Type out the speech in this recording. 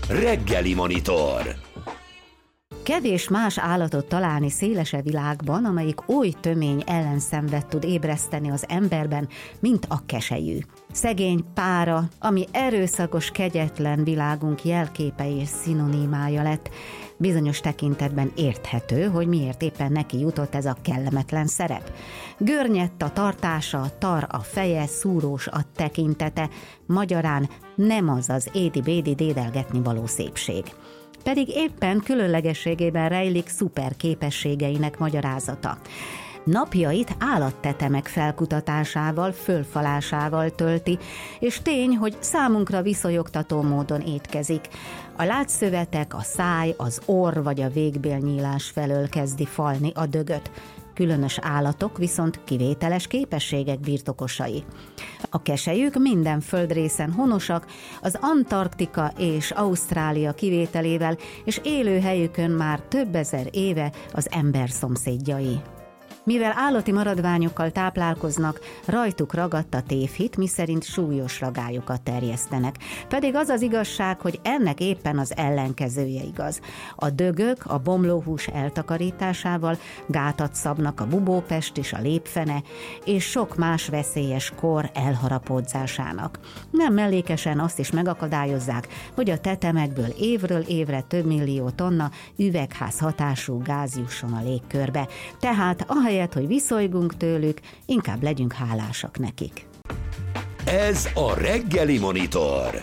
Reggeli Monitor. Kevés más állatot találni szélesebb világban, amelyik oly tömény ellenszenvet tud ébreszteni az emberben, mint a keselyű. Szegény pára, ami erőszakos, kegyetlen világunk jelképe és szinonimája lett. Bizonyos tekintetben érthető, hogy miért éppen neki jutott ez a kellemetlen szerep. Görnyett a tartása, tar a feje, szúrós a tekintete, magyarán nem az az édi-bédi dédelgetni való szépség. Pedig éppen különlegességében rejlik szuper képességeinek magyarázata. Napjait állattetemek felkutatásával, fölfalásával tölti, és tény, hogy számunkra viszonyogtató módon étkezik. A látszövetek, a száj, az orr vagy a végbélnyílás felől kezdi falni a dögöt. Különös állatok viszont kivételes képességek birtokosai. A keselyük minden földrészen honosak, az Antarktika és Ausztrália kivételével, és élőhelyükön már több ezer éve az ember szomszédjai. Mivel állati maradványokkal táplálkoznak, rajtuk ragadt a tévhit, miszerint súlyos ragályokat terjesztenek. Pedig az az igazság, hogy ennek éppen az ellenkezője igaz. A dögök a bomlóhús eltakarításával gátat szabnak a bubópest és a lépfene, és sok más veszélyes kor elharapódzásának. Nem mellékesen azt is megakadályozzák, hogy a tetemekből évről évre több millió tonna üvegház hatású gáz jusson a légkörbe. Tehát ahelyett, hogy viszolygunk tőlük, inkább legyünk hálásak nekik. Ez a Reggeli Monitor.